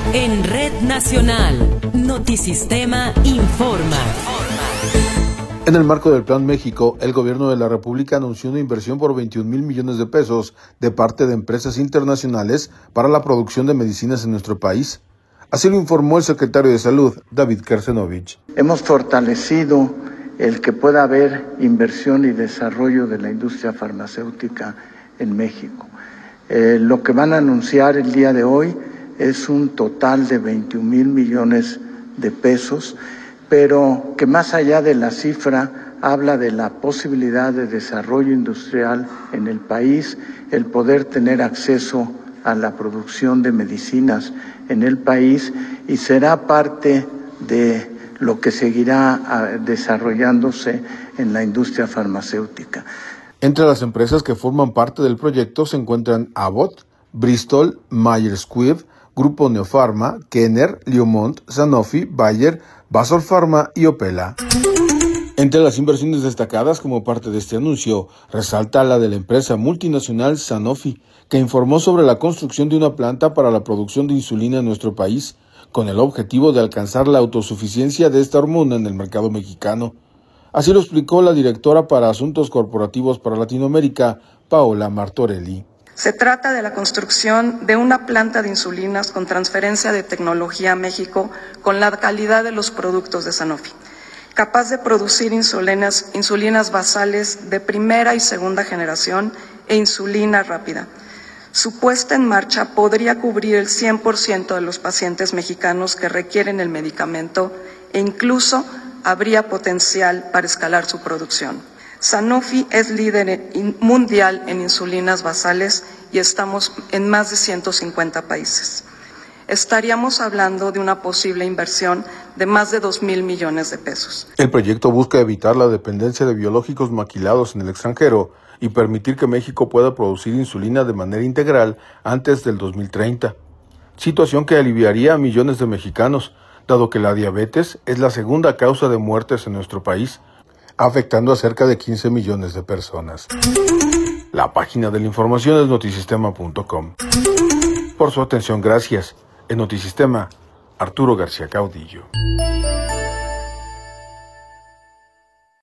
En Red Nacional, Notisistema informa. En el marco del Plan México, el gobierno de la República anunció una inversión por 21,000 millones de pesos de parte de empresas internacionales para la producción de medicinas en nuestro país. Así lo informó el secretario de Salud, David Kersenovich. Hemos fortalecido el que pueda haber inversión y desarrollo de la industria farmacéutica en México. Lo que van a anunciar el día de hoy es un total de 21,000 millones de pesos, pero que más allá de la cifra habla de la posibilidad de desarrollo industrial en el país, el poder tener acceso a la producción de medicinas en el país, y será parte de lo que seguirá desarrollándose en la industria farmacéutica. Entre las empresas que forman parte del proyecto se encuentran Abbott, Bristol, Myers Squibb, Grupo Neopharma, Kenner, Liomont, Sanofi, Bayer, Basol Pharma y Opela. Entre las inversiones destacadas como parte de este anuncio, resalta la de la empresa multinacional Sanofi, que informó sobre la construcción de una planta para la producción de insulina en nuestro país, con el objetivo de alcanzar la autosuficiencia de esta hormona en el mercado mexicano. Así lo explicó la directora para Asuntos Corporativos para Latinoamérica, Paola Martorelli. Se trata de la construcción de una planta de insulinas con transferencia de tecnología a México con la calidad de los productos de Sanofi, capaz de producir insulinas basales de primera y segunda generación e insulina rápida. Su puesta en marcha podría cubrir el 100% de los pacientes mexicanos que requieren el medicamento e incluso habría potencial para escalar su producción. Sanofi es líder mundial en insulinas basales y estamos en más de 150 países. Estaríamos hablando de una posible inversión de más de 2,000 millones de pesos. El proyecto busca evitar la dependencia de biológicos maquilados en el extranjero y permitir que México pueda producir insulina de manera integral antes del 2030, situación que aliviaría a millones de mexicanos, dado que la diabetes es la segunda causa de muertes en nuestro país, afectando a cerca de 15 millones de personas. La página de la información es notisistema.com. Por su atención, gracias. En Notisistema, Arturo García Caudillo.